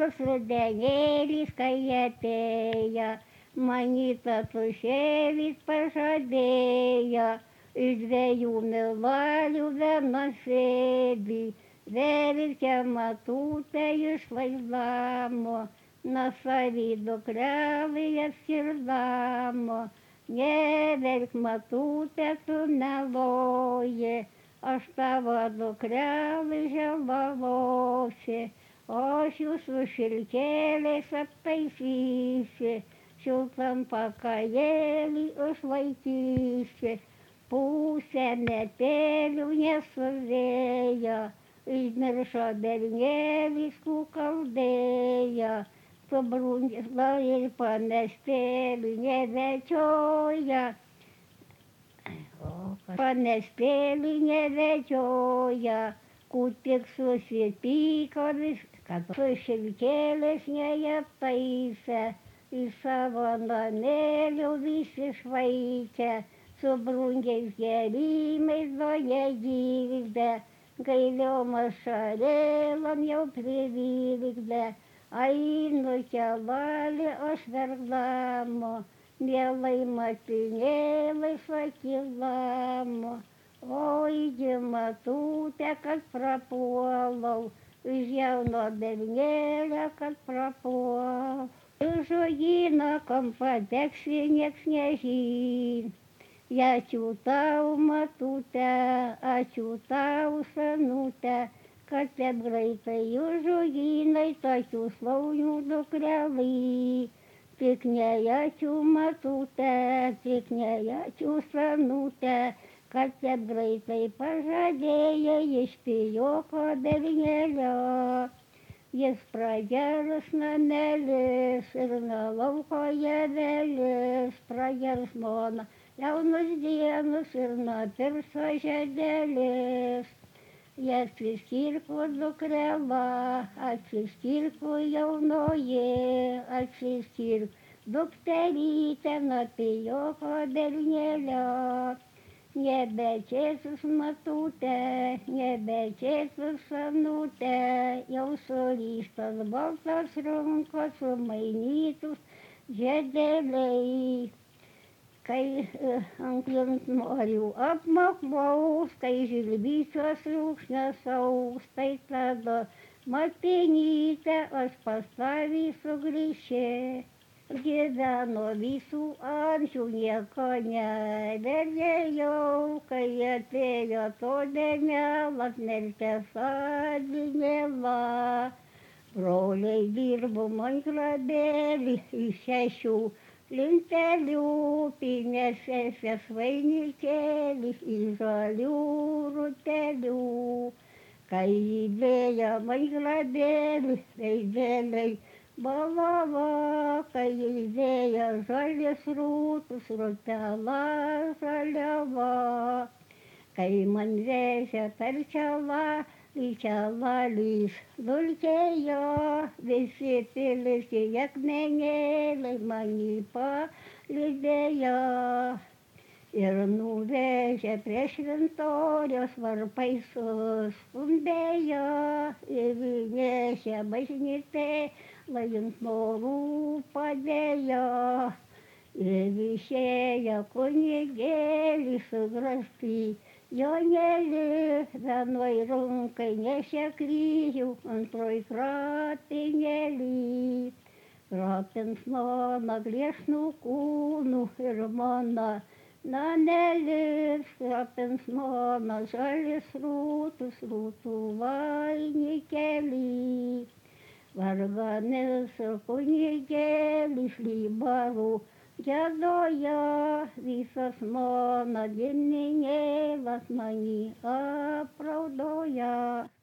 šviesios rudenėlis, kai atėjo, manyta tušėlis pažadėjo, iš dviejų milalių viena sėdi, verkia matutė išvaizdamo, nuosavy dukrelį atskirdamo. Neverk matutė, tu meluoji, aš tavo dukrelį žalavosi, o aš jūsų šilkėliais aptaisysi, šiltam pakajėlį užlaikysi. Pusę metėlių nesuvėjo, išmiršo bernėlis kukaldėjo, subrungęs ir pamestėlių nevedžioja, pamestėlių nevedžioja, kur tik susipyko kad su šilkėliais neaptaisė, į savo namėlių visi išvaikė, subrungiais gerimais doje gyvybę, gailiom ašarėlom jau privilgdė, einu kelelį aš verkdama, mielai motinėlai sakydama, oi matute, kad prapuolau, iš jauno bernėlio, kad prapuolau. Iš žodyno kam pateksi, nieks nežin. Ačiū tau, matute, ačiū tau, senute, kad taip greitai užauginai tokių šaunių dukrelį. Tik ne ačiū, matute, tik ne ačiū, senute, kad taip greitai pažadėjai iš pijoko bernėlio. Jis pragers namelis ir nuo lauko javelis, pragers žmoną jaunus dienus ir nuo pirso žiedelis. Atsiskirko dukrela, atsiskirko jaunoji, atsiskirk dukterytė nuo pijoko bernėlio. Nebečėsus matute, nebečėsus senute, jau surištos baltos rankos, sumainytus žiedeliai. Kai ant liepsnorių apmaklaus, kai žilvyčios rūkšnes aus, tai tada motinyte aš pas tavį sugrįžė. Gyveno visų amžių, nieko neverjėjau, kai atėjo todemelas, merkė sadinėla. Broliai dirbo man grabėlį iš 6 lintelių, pynė sesės vainikėlis iš žalių rutelių. Kai įdėjo man grabėlį, veideliai balava, kai įdėjo žalias rūtus, rutela žaliava. Kai man vežė per čelą, į čelalys dulkėjo, visi pilki akmenėliai mani palydėjo. Ir nuvežė prie šventoriaus, varpai suskambėjo, ir nešė bažnytėlę ant norų padėjo. Ir išėjo kunigėlis sugrasti jonėlį, vienoj rankai nešė kryžių, antroj kratinėlį. Krapins mano griežnų kūnų ir mano namelis, krapins mano žalius rūtus, rūtų vainikėlį. Varganis ir kunigėlis libarų giedojo, visas mano giminėlas mani apraudojo.